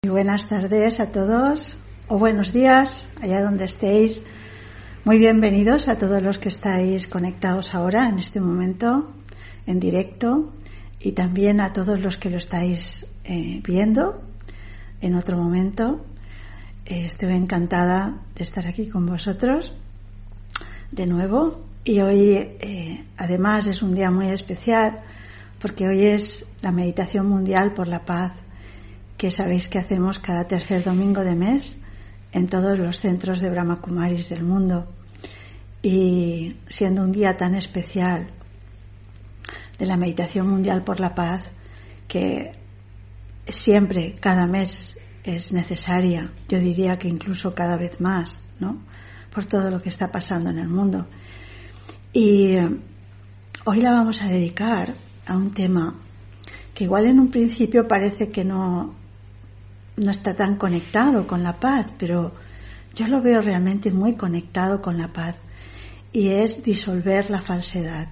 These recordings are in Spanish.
Muy buenas tardes a todos, o buenos días, allá donde estéis. Muy bienvenidos a todos los que estáis conectados ahora, en este momento, en directo, y también a todos los que lo estáis viendo en otro momento. Estoy encantada de estar aquí con vosotros de nuevo, y hoy además es un día muy especial porque hoy es la meditación mundial por la paz, que sabéis que hacemos cada tercer domingo de mes en todos los centros de Brahma Kumaris del mundo. Y siendo un día tan especial de la meditación mundial por la paz, que siempre, cada mes es necesaria, yo diría que incluso cada vez más, ¿no?, por todo lo que está pasando en el mundo. Y hoy la vamos a dedicar a un tema que igual en un principio parece que no está tan conectado con la paz, pero yo lo veo realmente muy conectado con la paz, y es disolver la falsedad.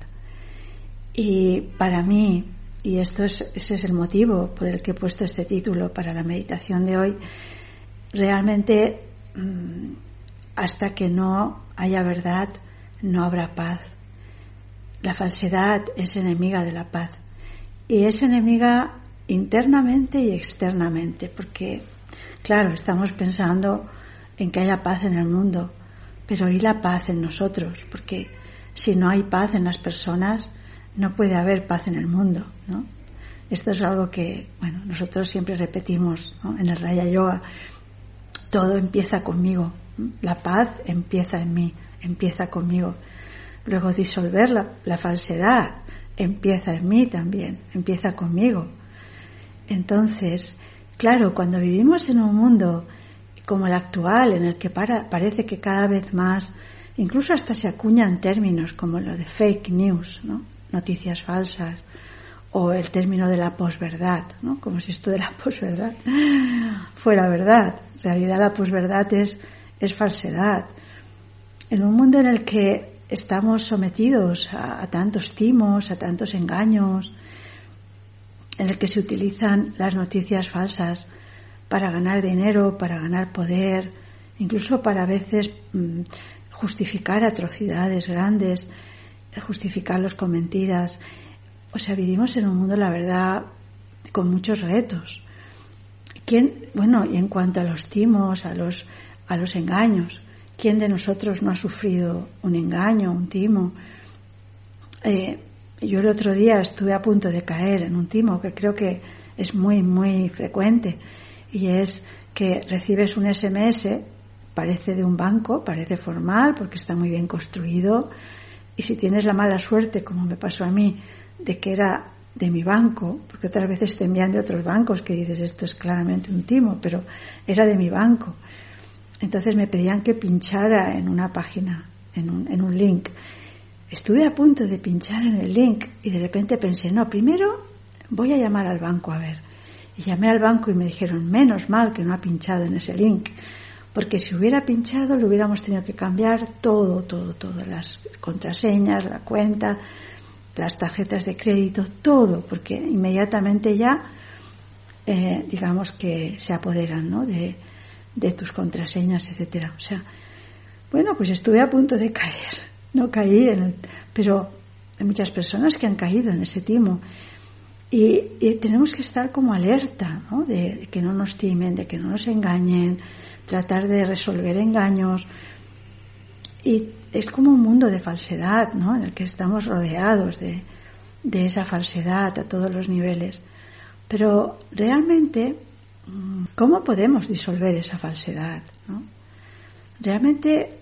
Y para mí, y ese es el motivo por el que he puesto este título para la meditación de hoy, realmente hasta que no haya verdad no habrá paz. La falsedad es enemiga de la paz, y es enemiga internamente y externamente, porque claro, estamos pensando en que haya paz en el mundo, pero ¿y la paz en nosotros? Porque si no hay paz en las personas, no puede haber paz en el mundo, ¿no? Esto es algo que, bueno, nosotros siempre repetimos, ¿no?, en el Raya Yoga: todo empieza conmigo, ¿no? La paz empieza en mí, empieza conmigo. Luego disolver la falsedad empieza en mí también, empieza conmigo. Entonces, claro, cuando vivimos en un mundo como el actual, en el que parece que cada vez más, incluso hasta se acuñan términos como lo de fake news, ¿no?, noticias falsas, o el término de la posverdad, ¿no?, como si esto de la posverdad fuera verdad. En realidad la posverdad es falsedad. En un mundo en el que estamos sometidos a tantos timos, a tantos engaños, en el que se utilizan las noticias falsas para ganar dinero, para ganar poder, incluso para a veces justificar atrocidades grandes, justificarlos con mentiras. O sea, vivimos en un mundo, la verdad, con muchos retos. Y en cuanto a los timos, a los engaños, ¿quién de nosotros no ha sufrido un engaño, un timo? Yo el otro día estuve a punto de caer en un timo que creo que es muy, muy frecuente, y es que recibes un SMS, parece de un banco, parece formal porque está muy bien construido, y si tienes la mala suerte, como me pasó a mí, de que era de mi banco, porque otras veces te envían de otros bancos que dices esto es claramente un timo, pero era de mi banco. Entonces me pedían que pinchara en una página, en un link. Estuve a punto de pinchar en el link y de repente pensé, no, primero voy a llamar al banco a ver. Y llamé al banco y me dijeron, menos mal que no ha pinchado en ese link, porque si hubiera pinchado le hubiéramos tenido que cambiar todo, las contraseñas, la cuenta, las tarjetas de crédito, todo, porque inmediatamente ya, digamos que se apoderan, ¿no?, de tus contraseñas, etcétera. O sea, bueno, pues estuve a punto de caer. No caí pero hay muchas personas que han caído en ese timo, y tenemos que estar como alerta, ¿no?, de que no nos timen, de que no nos engañen, tratar de resolver engaños. Y es como un mundo de falsedad, ¿no?, en el que estamos rodeados de esa falsedad a todos los niveles. Pero realmente, ¿cómo podemos disolver esa falsedad, ¿no? Realmente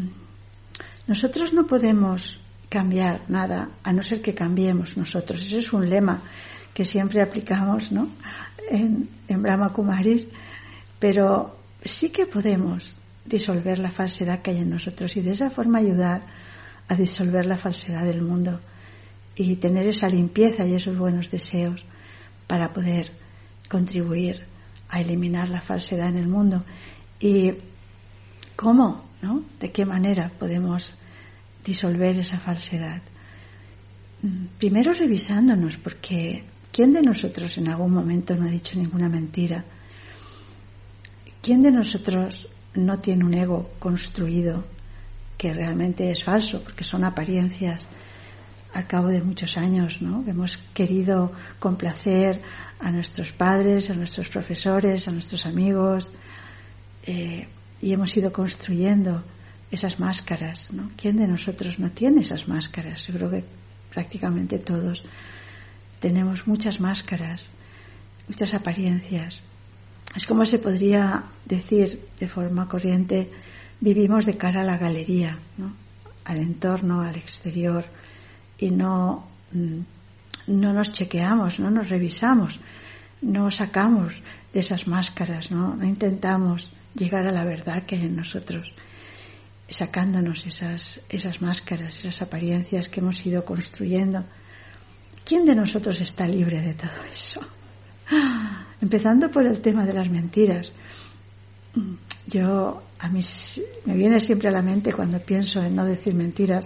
nosotros no podemos cambiar nada a no ser que cambiemos nosotros. Ese es un lema que siempre aplicamos, ¿no?, en Brahma Kumaris, pero sí que podemos disolver la falsedad que hay en nosotros, y de esa forma ayudar a disolver la falsedad del mundo y tener esa limpieza y esos buenos deseos para poder contribuir a eliminar la falsedad en el mundo. ¿Y cómo, no? ¿De qué manera podemos disolver esa falsedad? Primero revisándonos, porque ¿quién de nosotros en algún momento no ha dicho ninguna mentira? ¿Quién de nosotros no tiene un ego construido que realmente es falso, porque son apariencias al cabo de muchos años, ¿no? Hemos querido complacer a nuestros padres, a nuestros profesores, a nuestros amigos, y hemos ido construyendo esas máscaras, ¿no? ¿Quién de nosotros no tiene esas máscaras? Yo creo que prácticamente todos tenemos muchas máscaras, muchas apariencias. Es como se podría decir de forma corriente, vivimos de cara a la galería, ¿no? Al entorno, al exterior, y no nos chequeamos, no nos revisamos, no sacamos de esas máscaras, no intentamos llegar a la verdad que hay en nosotros, sacándonos esas máscaras, esas apariencias que hemos ido construyendo. ¿Quién de nosotros está libre de todo eso? Empezando por el tema de las mentiras. A mí me viene siempre a la mente, cuando pienso en no decir mentiras,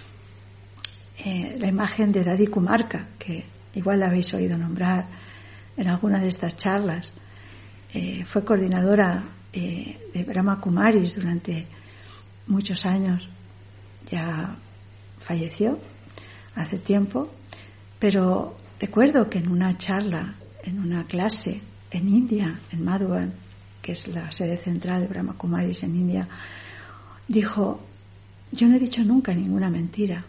la imagen de Dadi Kumarka, que igual la habéis oído nombrar en alguna de estas charlas. Fue coordinadora de Brahma Kumaris durante muchos años. Ya falleció hace tiempo, pero recuerdo que en una charla, en una clase en India, en Madhuban, que es la sede central de Brahma Kumaris en India, dijo: yo no he dicho nunca ninguna mentira.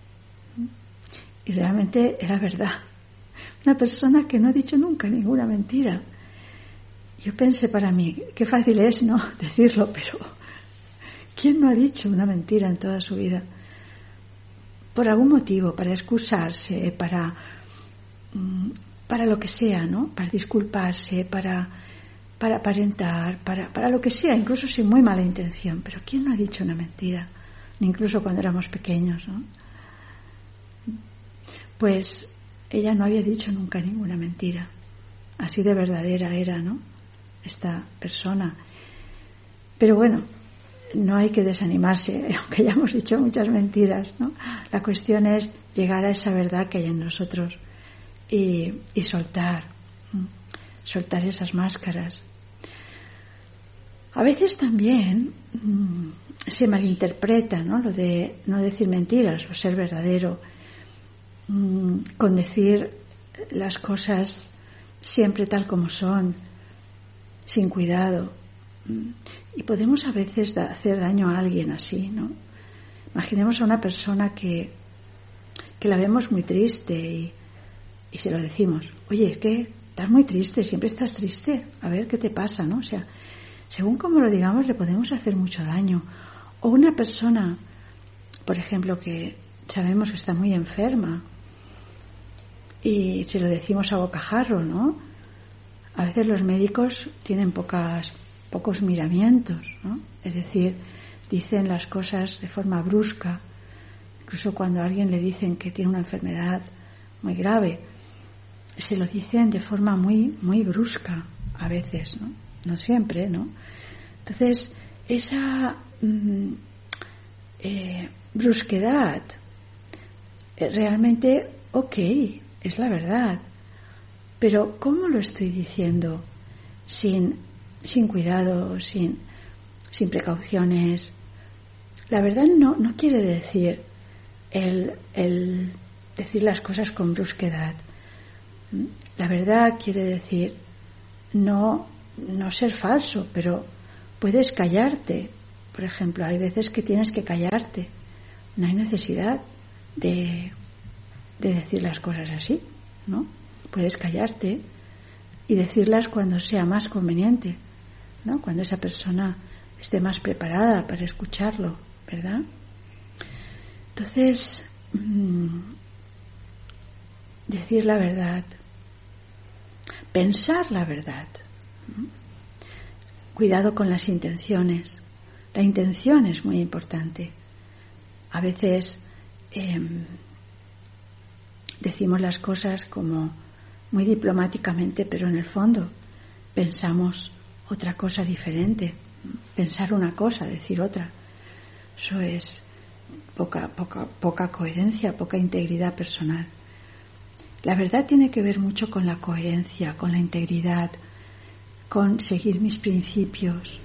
Y realmente era verdad. Una persona que no ha dicho nunca ninguna mentira. Yo pensé para mí, qué fácil es, ¿no?, decirlo, pero ¿quién no ha dicho una mentira en toda su vida? Por algún motivo, para excusarse, para lo que sea, ¿no? Para disculparse, para aparentar, para lo que sea, incluso sin muy mala intención. Pero ¿quién no ha dicho una mentira? Ni incluso cuando éramos pequeños, ¿no? Pues ella no había dicho nunca ninguna mentira. Así de verdadera era, ¿no?, esta persona. Pero bueno, no hay que desanimarse, aunque ya hemos dicho muchas mentiras, ¿no? La cuestión es llegar a esa verdad que hay en nosotros y soltar esas máscaras. A veces también se malinterpreta, ¿no?, lo de no decir mentiras o ser verdadero, con decir las cosas siempre tal como son, sin cuidado. Y podemos a veces hacer daño a alguien así, ¿no? Imaginemos a una persona que la vemos muy triste y se lo decimos: oye, es que estás muy triste, siempre estás triste, a ver qué te pasa, ¿no? O sea, según como lo digamos, le podemos hacer mucho daño. O una persona, por ejemplo, que sabemos que está muy enferma y se lo decimos a bocajarro, ¿no? A veces los médicos tienen pocos miramientos, ¿no? Es decir, dicen las cosas de forma brusca. Incluso cuando a alguien le dicen que tiene una enfermedad muy grave, se lo dicen de forma muy, muy brusca a veces, ¿no? No siempre, ¿no? Entonces, esa brusquedad realmente, es la verdad, pero ¿cómo lo estoy diciendo? Sin cuidado, sin precauciones. La verdad no quiere decir el decir las cosas con brusquedad. La verdad quiere decir no ser falso, pero puedes callarte. Por ejemplo, hay veces que tienes que callarte. No hay necesidad de decir las cosas así, ¿no? Puedes callarte y decirlas cuando sea más conveniente, ¿no? Cuando esa persona esté más preparada para escucharlo, ¿verdad? Entonces, decir la verdad, pensar la verdad, ¿no? Cuidado con las intenciones. La intención es muy importante. A veces decimos las cosas como muy diplomáticamente, pero en el fondo pensamos otra cosa diferente. Pensar una cosa, decir otra. Eso es poca coherencia, poca integridad personal. La verdad tiene que ver mucho con la coherencia, con la integridad, con seguir mis principios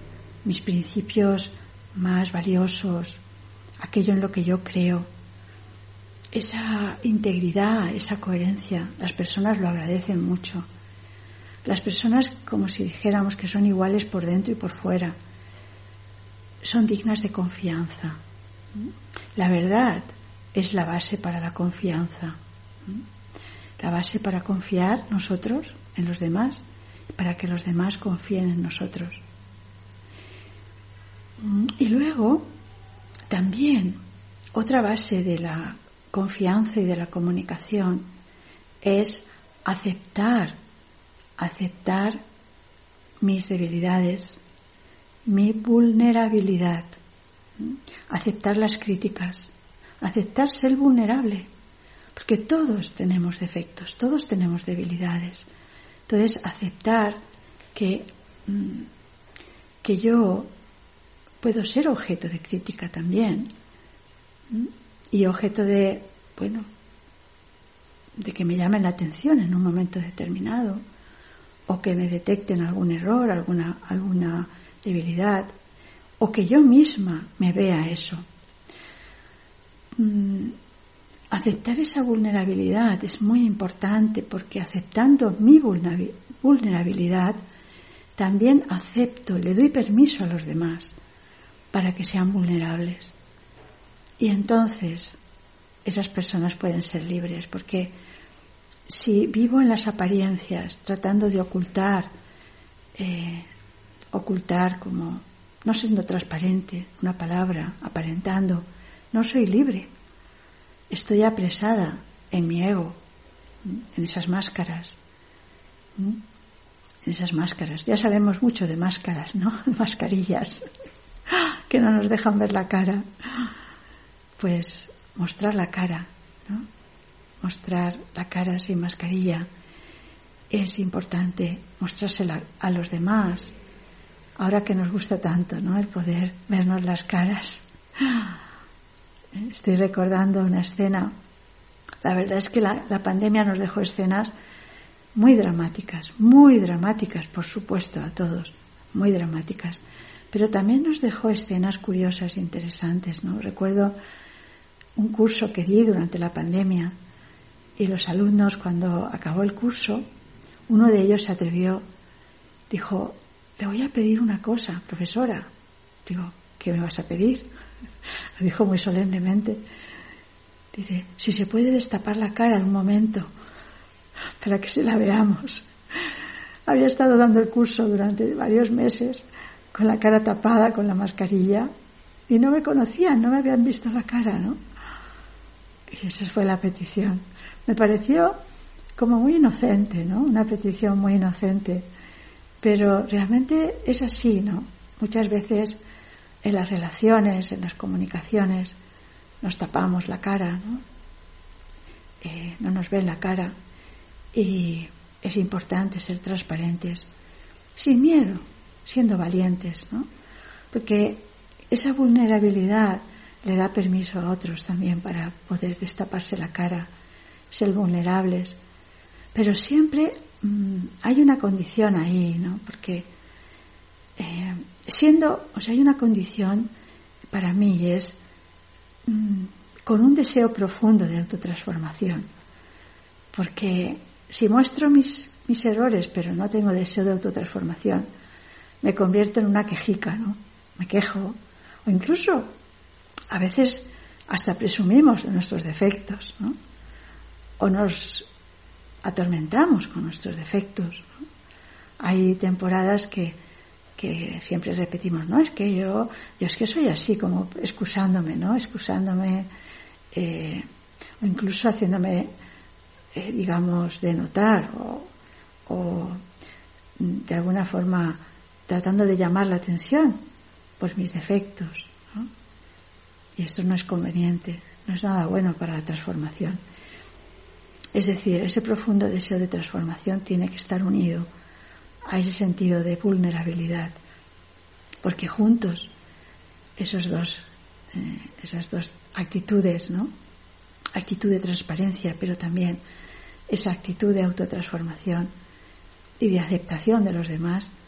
más valiosos, aquello en lo que yo creo. Esa integridad, esa coherencia, las personas lo agradecen mucho. Las personas, como si dijéramos que son iguales por dentro y por fuera, son dignas de confianza. La verdad es la base para la confianza. La base para confiar nosotros en los demás y para que los demás confíen en nosotros. Y luego, también, otra base de la confianza y de la comunicación es aceptar mis debilidades, mi vulnerabilidad, aceptar las críticas, aceptar ser vulnerable, porque todos tenemos defectos, todos tenemos debilidades. Entonces, aceptar que yo puedo ser objeto de crítica también, y objeto de que me llamen la atención en un momento determinado, o que me detecten algún error, alguna debilidad, o que yo misma me vea eso. Aceptar esa vulnerabilidad es muy importante, porque aceptando mi vulnerabilidad también le doy permiso a los demás para que sean vulnerables. Y entonces esas personas pueden ser libres, porque si vivo en las apariencias tratando de ocultar como no siendo transparente, una palabra, aparentando, no soy libre. Estoy apresada en mi ego, en esas máscaras. En esas máscaras. Ya sabemos mucho de máscaras, ¿no? Mascarillas que no nos dejan ver la cara. Pues mostrar la cara, ¿no? Mostrar la cara sin mascarilla es importante, mostrársela a los demás. Ahora que nos gusta tanto, ¿no?, el poder vernos las caras. Estoy recordando una escena. La verdad es que la pandemia nos dejó escenas muy dramáticas, por supuesto, a todos, muy dramáticas. Pero también nos dejó escenas curiosas e interesantes, ¿no? Recuerdo un curso que di durante la pandemia, y los alumnos, cuando acabó el curso, uno de ellos se atrevió, dijo: le voy a pedir una cosa, profesora. Digo: ¿qué me vas a pedir? Lo dijo muy solemnemente. Dice: si se puede destapar la cara un momento para que se la veamos. Había estado dando el curso durante varios meses con la cara tapada, con la mascarilla, y no me conocían, no me habían visto la cara, ¿no? Y esa fue la petición. Me pareció como muy inocente, ¿no? Una petición muy inocente. Pero realmente es así, ¿no? Muchas veces en las relaciones, en las comunicaciones, nos tapamos la cara, ¿no? No nos ven la cara. Y es importante ser transparentes, sin miedo, siendo valientes, ¿no? Porque esa vulnerabilidad le da permiso a otros también para poder destaparse la cara, ser vulnerables. Pero siempre hay una condición ahí, ¿no? Porque hay una condición para mí, es con un deseo profundo de autotransformación. Porque si muestro mis errores, pero no tengo deseo de autotransformación, me convierto en una quejica, ¿no? Me quejo, o incluso a veces hasta presumimos de nuestros defectos, ¿no? O nos atormentamos con nuestros defectos, ¿no? Hay temporadas que siempre repetimos: no, es que yo es que soy así, como excusándome, ¿no? Excusándome, o incluso haciéndome, digamos, de notar, o de alguna forma tratando de llamar la atención por mis defectos, ¿no? Y esto no es conveniente, no es nada bueno para la transformación. Es decir, ese profundo deseo de transformación tiene que estar unido a ese sentido de vulnerabilidad, porque juntos esas dos actitudes, ¿no? Actitud de transparencia, pero también esa actitud de autotransformación y de aceptación de los demás,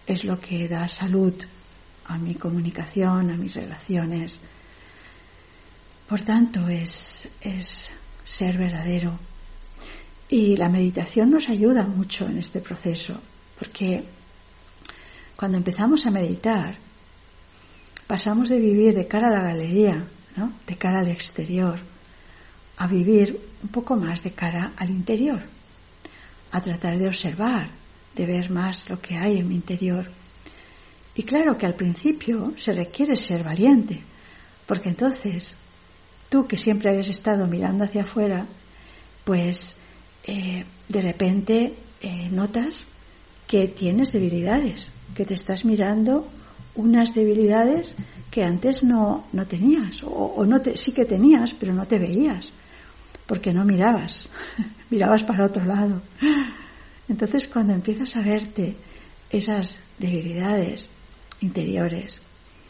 es lo que da salud a mi comunicación, a mis relaciones. Por tanto, es ser verdadero. Y la meditación nos ayuda mucho en este proceso, porque cuando empezamos a meditar, pasamos de vivir de cara a la galería, ¿no?, de cara al exterior, a vivir un poco más de cara al interior, a tratar de observar, de ver más lo que hay en mi interior. Y claro que al principio se requiere ser valiente, porque entonces tú, que siempre habías estado mirando hacia afuera, pues de repente notas que tienes debilidades, que te estás mirando unas debilidades que antes no tenías, o sí que tenías, pero no te veías, porque no mirabas, mirabas para otro lado. Entonces, cuando empiezas a verte esas debilidades interiores,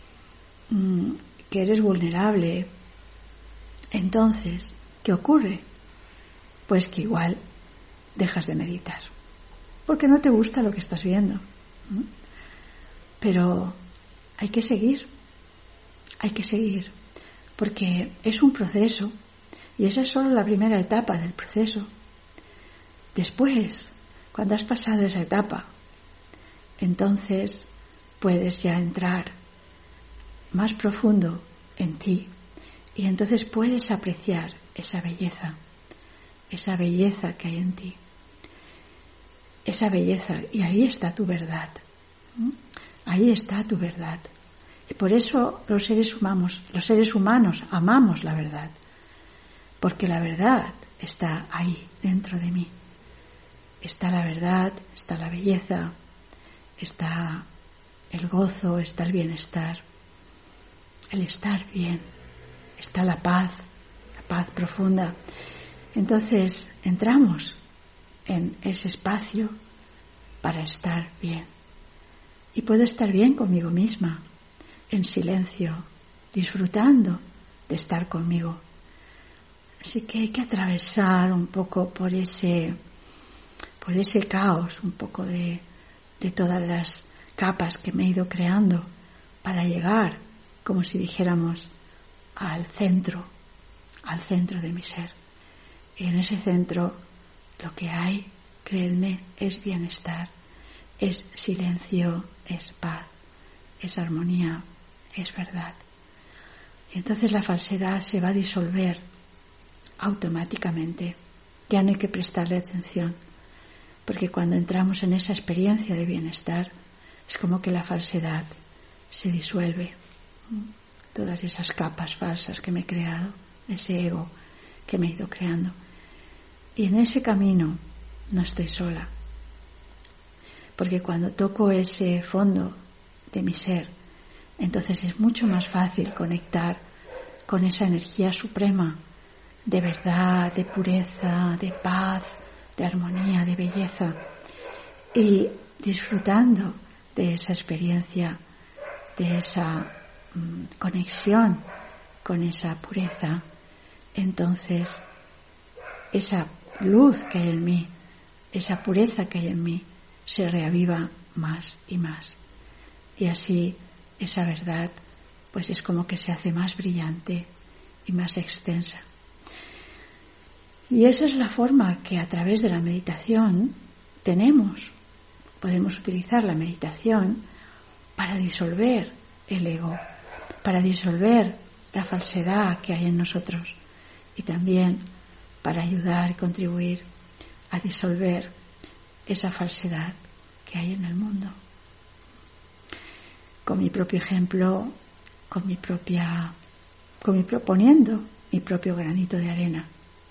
que eres vulnerable, entonces, ¿qué ocurre? Pues que igual dejas de meditar, porque no te gusta lo que estás viendo. Pero hay que seguir, porque es un proceso, y esa es solo la primera etapa del proceso. Después, cuando has pasado esa etapa, entonces puedes ya entrar más profundo en ti, y entonces puedes apreciar esa belleza que hay en ti, esa belleza, y ahí está tu verdad. Ahí está tu verdad. Y por eso los seres humanos amamos la verdad, porque la verdad está ahí dentro de mí. Está la verdad, está la belleza, está el gozo, está el bienestar, el estar bien, está la paz profunda. Entonces entramos en ese espacio para estar bien. Y puedo estar bien conmigo misma, en silencio, disfrutando de estar conmigo. Así que hay que atravesar un poco por ese caos, un poco de todas las capas que me he ido creando para llegar, como si dijéramos, al centro de mi ser. Y en ese centro lo que hay, créedme, es bienestar, es silencio, es paz, es armonía, es verdad. Y entonces la falsedad se va a disolver automáticamente. Ya no hay que prestarle atención, porque cuando entramos en esa experiencia de bienestar, es como que la falsedad se disuelve. Todas esas capas falsas que me he creado, ese ego que me he ido creando. Y en ese camino no estoy sola, porque cuando toco ese fondo de mi ser, entonces es mucho más fácil conectar con esa energía suprema de verdad, de pureza, de paz, de armonía, de belleza, y disfrutando de esa experiencia, de esa conexión con esa pureza. Entonces esa luz que hay en mí, esa pureza que hay en mí, se reaviva más y más, y así esa verdad pues es como que se hace más brillante y más extensa. Y esa es la forma que a través de la meditación podemos utilizar la meditación para disolver el ego, para disolver la falsedad que hay en nosotros, y también para ayudar y contribuir a disolver esa falsedad que hay en el mundo. Con mi propio ejemplo, poniendo mi propio granito de arena.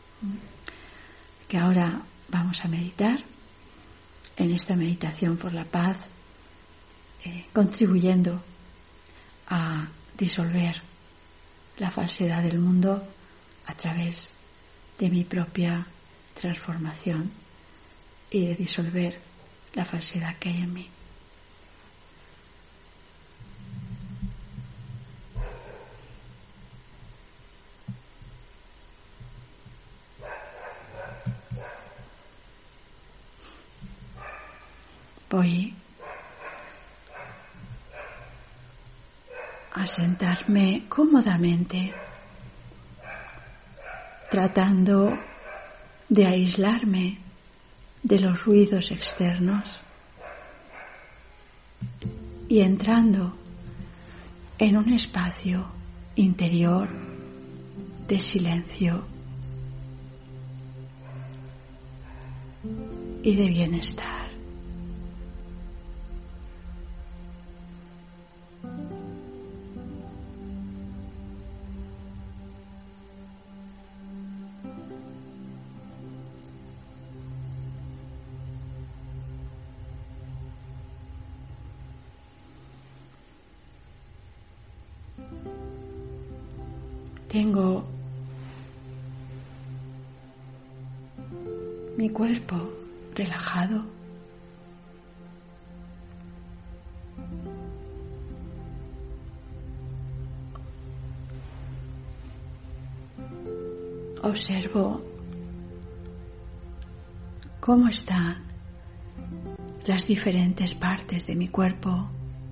Que ahora vamos a meditar en esta meditación por la paz, contribuyendo a disolver la falsedad del mundo a través de mi propia transformación y de disolver la falsedad que hay en mí. Voy a sentarme cómodamente, tratando de aislarme de los ruidos externos y entrando en un espacio interior de silencio y de bienestar. Tengo mi cuerpo relajado. Observo cómo están las diferentes partes de mi cuerpo.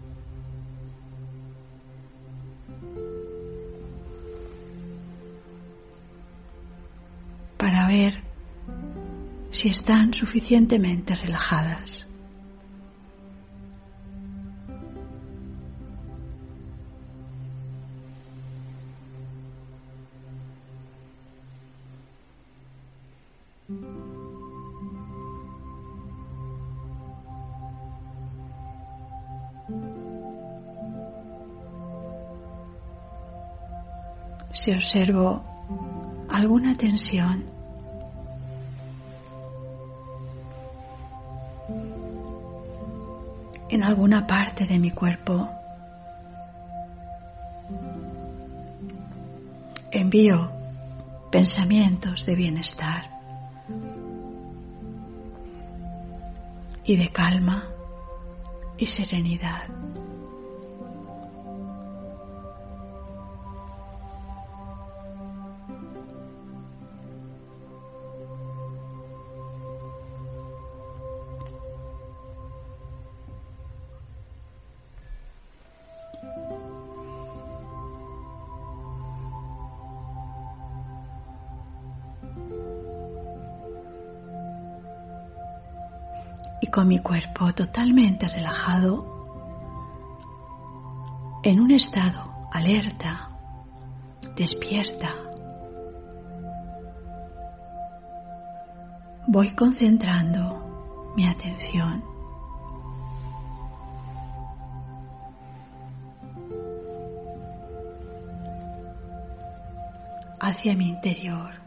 Para ver si están suficientemente relajadas. Si observo alguna tensión, en alguna parte de mi cuerpo, envío pensamientos de bienestar y de calma y serenidad. Y con mi cuerpo totalmente relajado, en un estado alerta, despierta, voy concentrando mi atención hacia mi interior.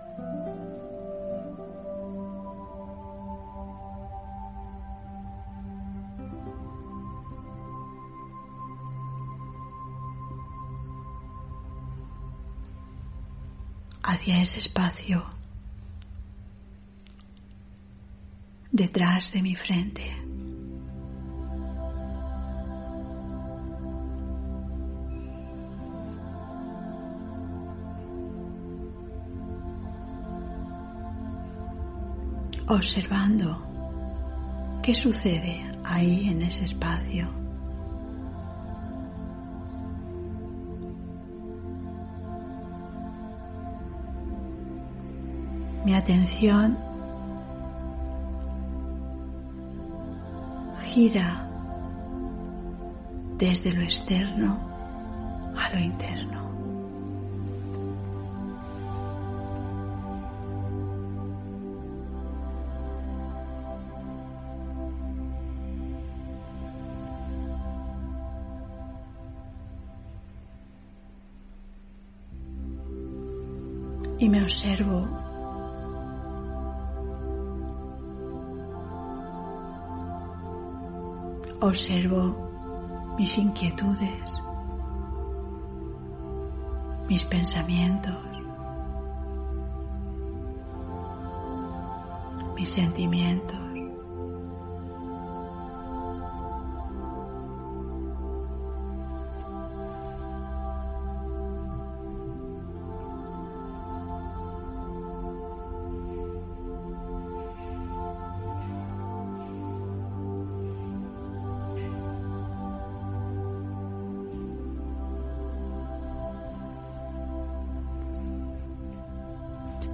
Hacia ese espacio detrás de mi frente. Observando qué sucede ahí en ese espacio. Mi atención gira desde lo externo a lo interno. Y me observo mis inquietudes, mis pensamientos, mis sentimientos.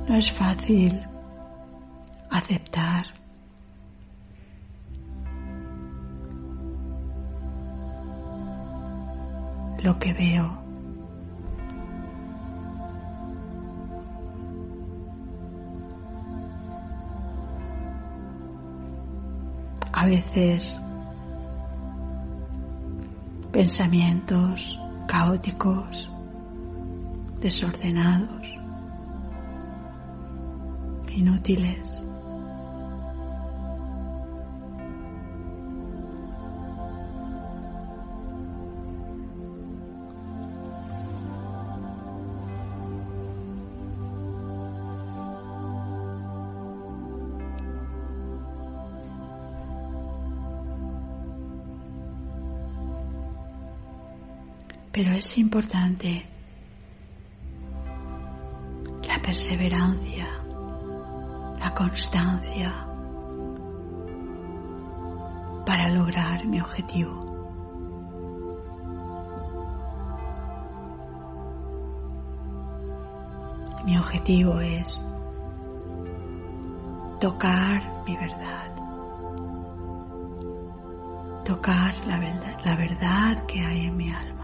No es fácil aceptar lo que veo. A veces pensamientos caóticos, desordenados, inútiles. Pero es importante la perseverancia, la constancia para lograr mi objetivo. Mi objetivo es tocar mi verdad, tocar la verdad que hay en mi alma.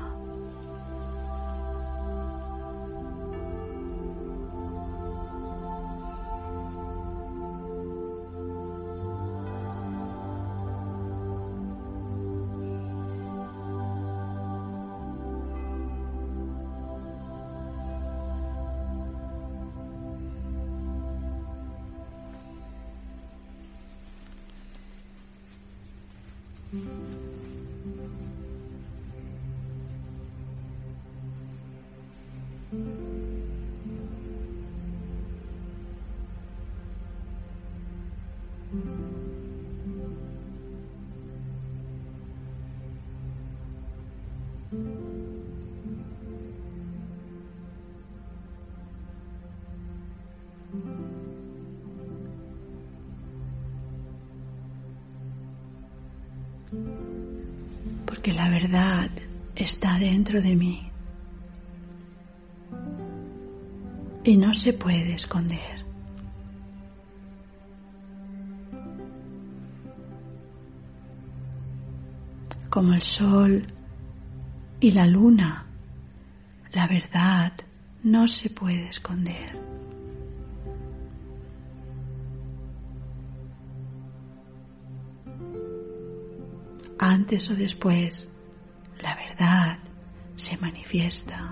Porque la verdad está dentro de mí y no se puede esconder. Como el sol y la luna, la verdad no se puede esconder. Antes o después, la verdad se manifiesta.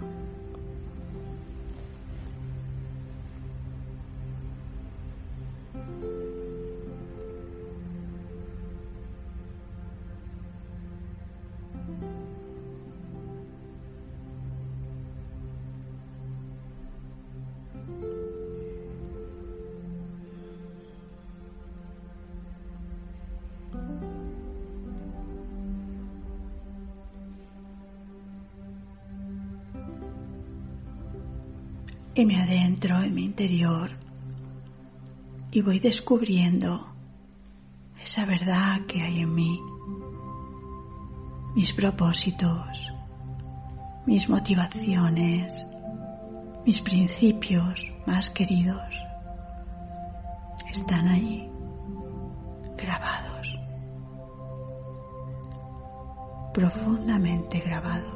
Y me adentro en mi interior y voy descubriendo esa verdad que hay en mí, mis propósitos, mis motivaciones, mis principios más queridos. Están ahí, grabados, profundamente grabados.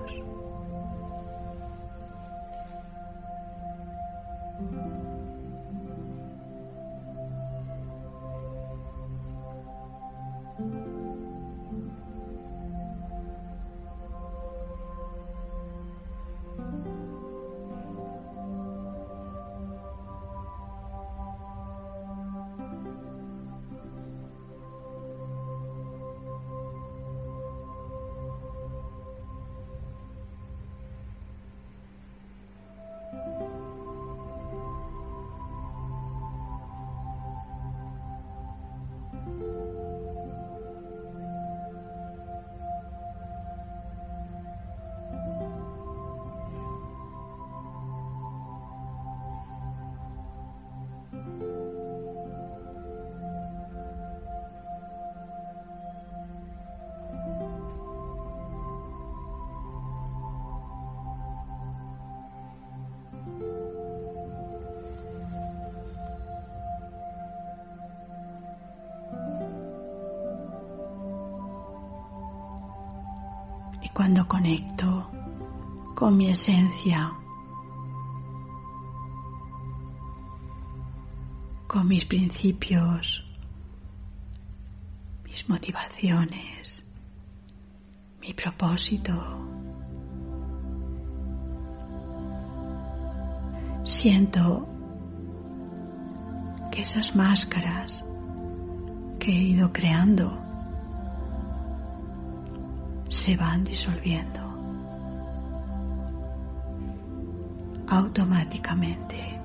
cuando conecto con mi esencia, con mis principios, mis motivaciones, mi propósito. Siento que esas máscaras que he ido creando se van disolviendo automáticamente.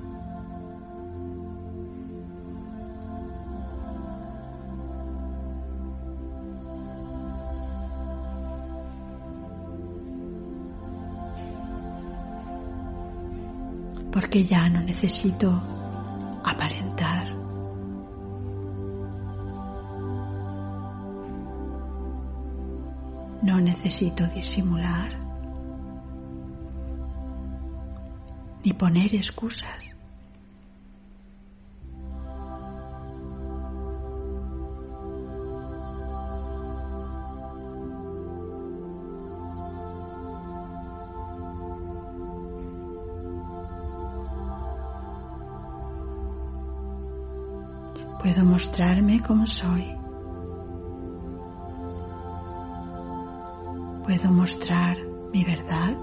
Porque ya no necesito aparentar. No necesito disimular ni poner excusas. Puedo mostrarme como soy. Puedo mostrar mi verdad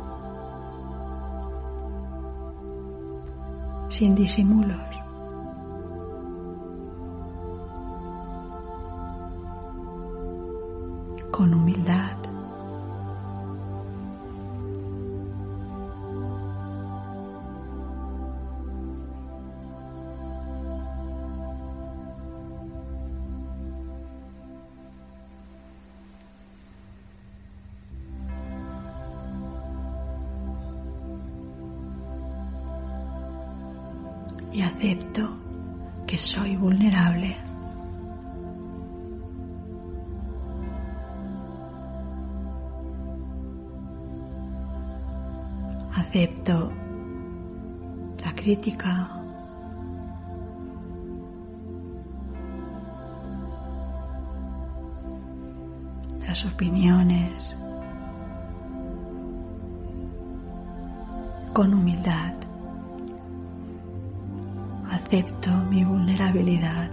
sin disimulos. Con humildad. Y acepto que soy vulnerable. Acepto la crítica, las opiniones, con humildad. Acepto mi vulnerabilidad.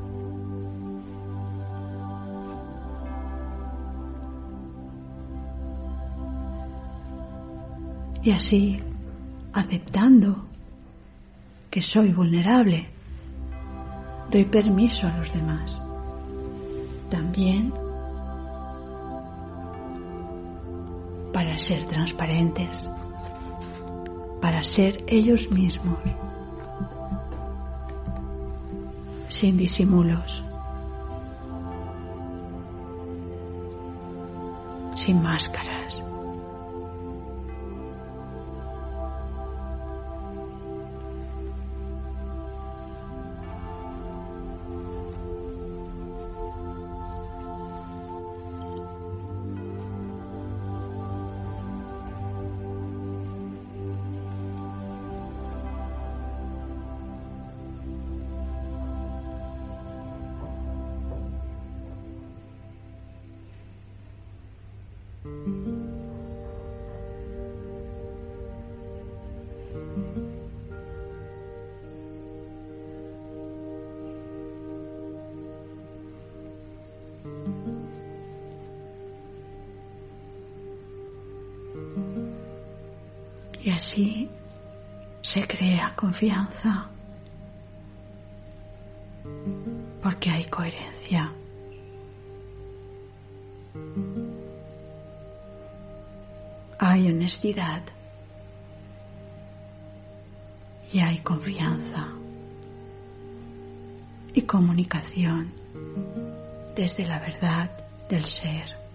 Y así, aceptando que soy vulnerable, doy permiso a los demás también para ser transparentes, para ser ellos mismos, sin disimulos, sin máscaras. Y así se crea confianza, porque hay coherencia. Hay honestidad y hay confianza y comunicación desde la verdad del ser.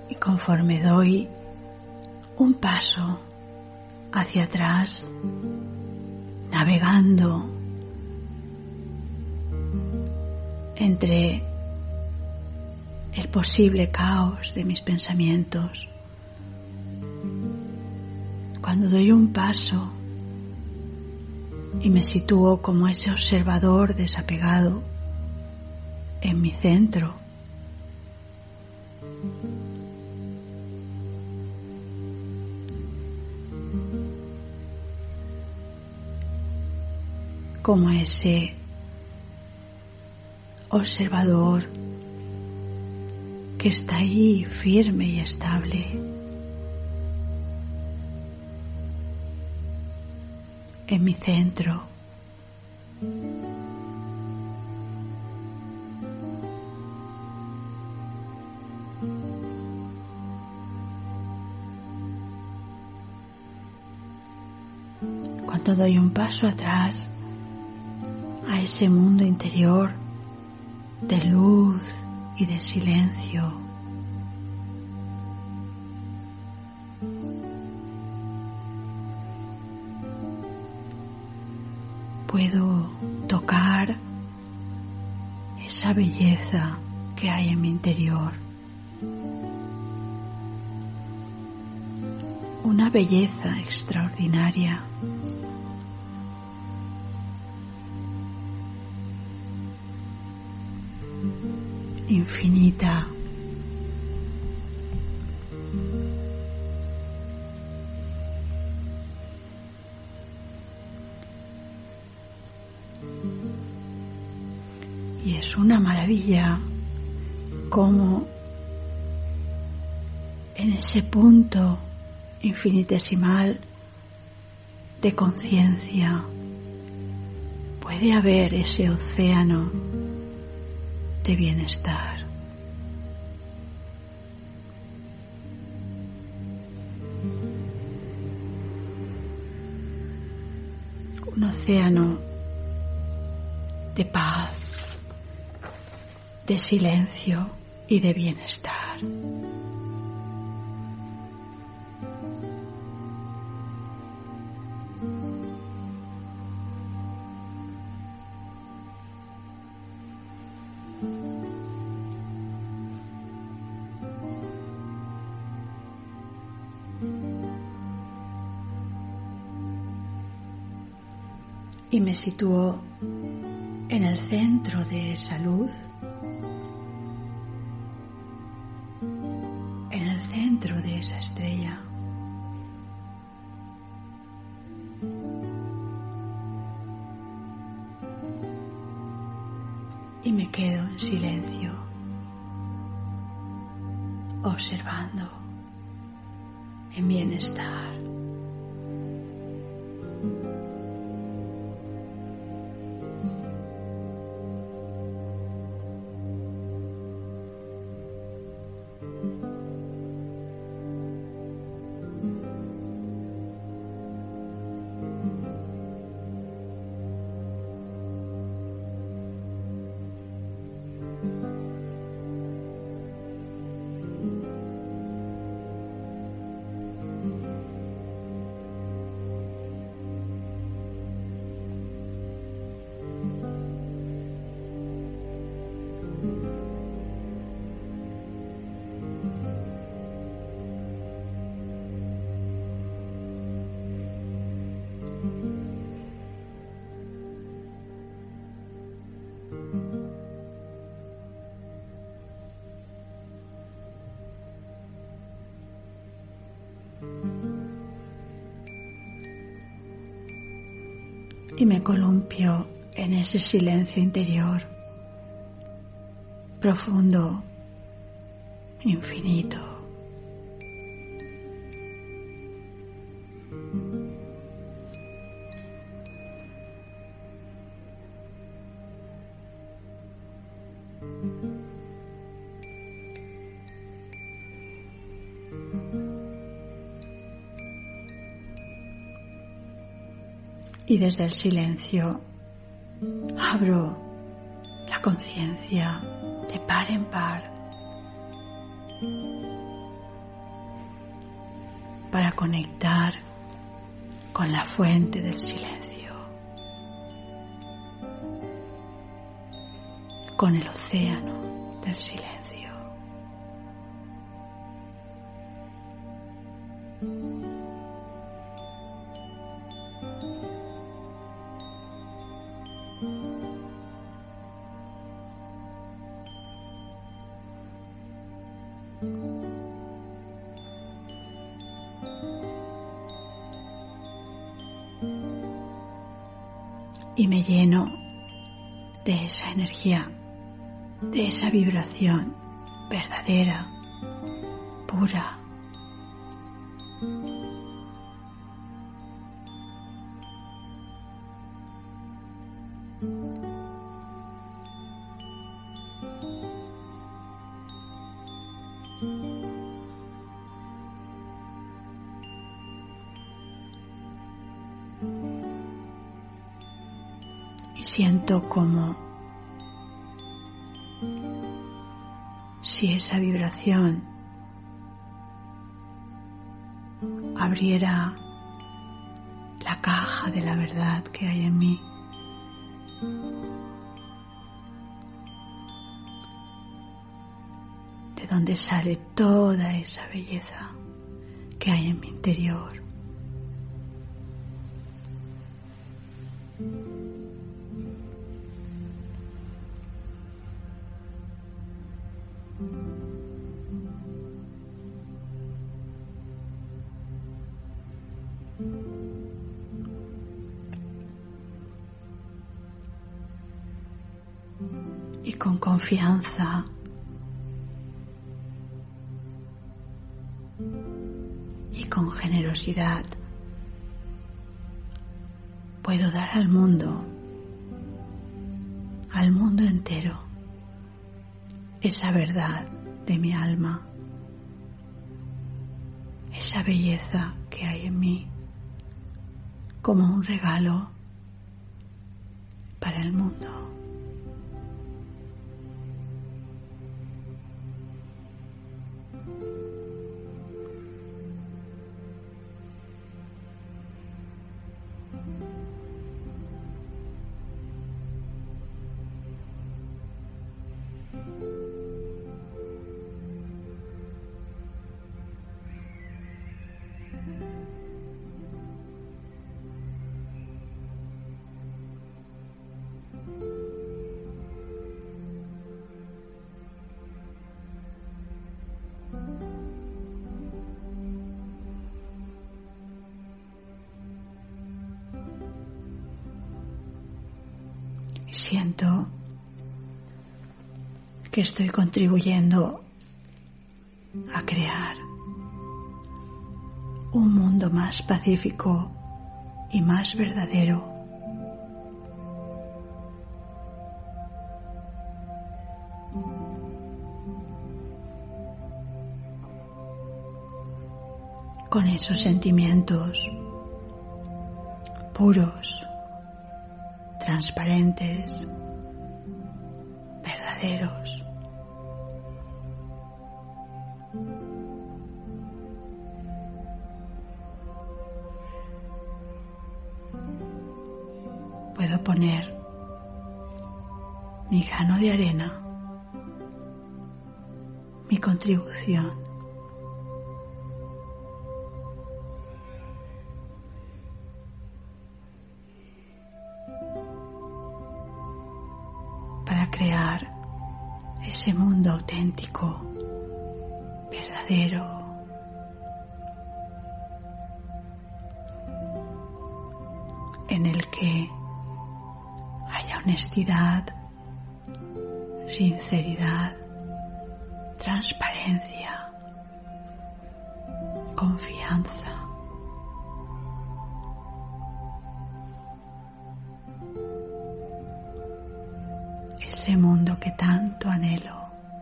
Y conforme doy un paso hacia atrás, navegando entre el posible caos de mis pensamientos, cuando doy un paso y me sitúo como ese observador desapegado en mi centro, como ese observador que está ahí firme y estable, en mi centro. Cuando doy un paso atrás a ese mundo interior de luz y de silencio, puedo tocar esa belleza que hay en mi interior, una belleza extraordinaria, infinita, y es una maravilla cómo en ese punto infinitesimal de conciencia puede haber ese océano de bienestar. Un océano de paz, de silencio y de bienestar. Y me sitúo en el centro de esa luz, en el centro de esa estrella. Y me quedo en silencio, observando en bienestar. Y me columpio en ese silencio interior, profundo, infinito. Y desde el silencio abro la conciencia de par en par para conectar con la fuente del silencio, con el océano del silencio. Y me lleno de esa energía, de esa vibración verdadera, pura. Y siento como si esa vibración abriera la caja de la verdad que hay en mí. De donde sale toda esa belleza que hay en mi interior. Y con confianza y con generosidad puedo dar al mundo entero, esa verdad de mi alma, esa belleza que hay en mí, como un regalo para el mundo. Siento que estoy contribuyendo a crear un mundo más pacífico y más verdadero. Con esos sentimientos puros, transparentes, verdaderos. Puedo poner mi grano de arena, mi contribución. Para crear ese mundo auténtico, verdadero, en el que haya honestidad, sinceridad, transparencia, confianza. Ese mundo que tanto anhelo,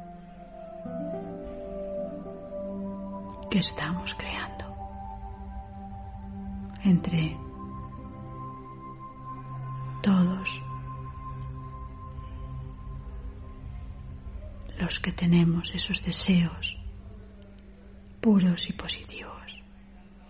que estamos creando entre todos los que tenemos esos deseos puros y positivos.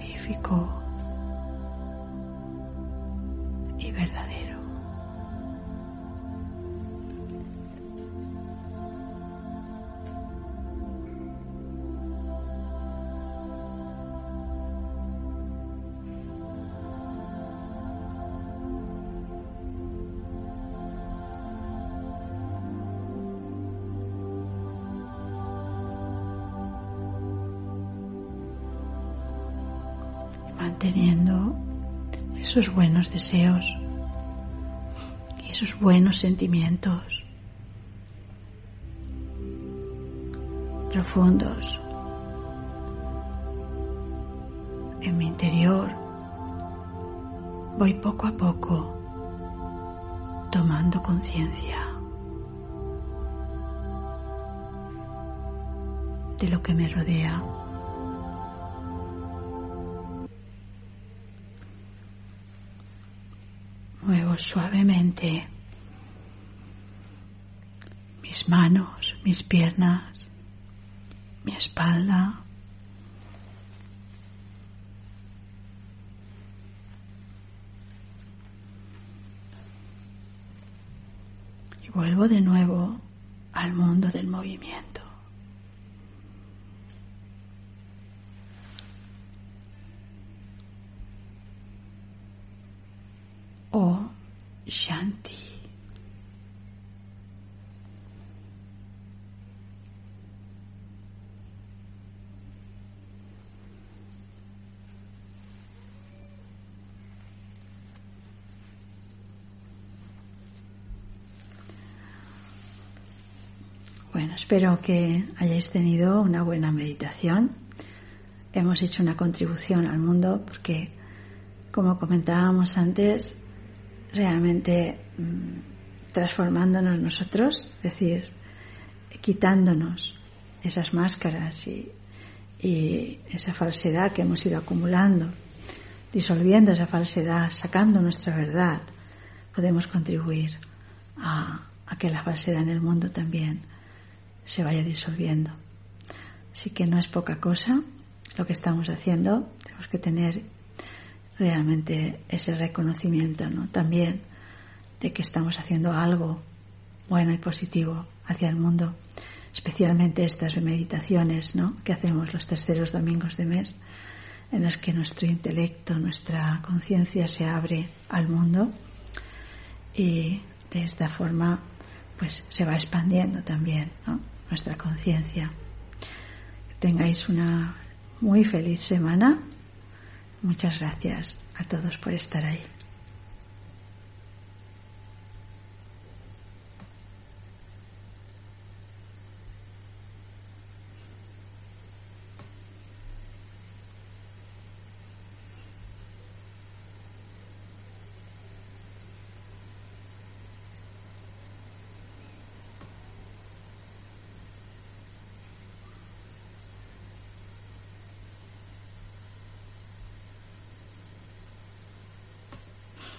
magnífico y verdadero. Manteniendo esos buenos deseos y esos buenos sentimientos profundos en mi interior, voy poco a poco tomando conciencia de lo que me rodea. Muevo suavemente mis manos, mis piernas, mi espalda. Y vuelvo de nuevo al mundo del movimiento. O Shanti. Bueno, espero que hayáis tenido una buena meditación. Hemos hecho una contribución al mundo porque, como comentábamos antes, realmente transformándonos nosotros, es decir, quitándonos esas máscaras y esa falsedad que hemos ido acumulando, disolviendo esa falsedad, sacando nuestra verdad, podemos contribuir a que la falsedad en el mundo también se vaya disolviendo. Así que no es poca cosa lo que estamos haciendo. Tenemos que tener realmente ese reconocimiento, ¿no? También de que estamos haciendo algo bueno y positivo hacia el mundo, especialmente estas meditaciones, ¿no?, que hacemos los terceros domingos de mes, en las que nuestro intelecto, nuestra conciencia se abre al mundo y de esta forma pues se va expandiendo también, ¿no?, nuestra conciencia. Que tengáis una muy feliz semana. Muchas gracias a todos por estar ahí.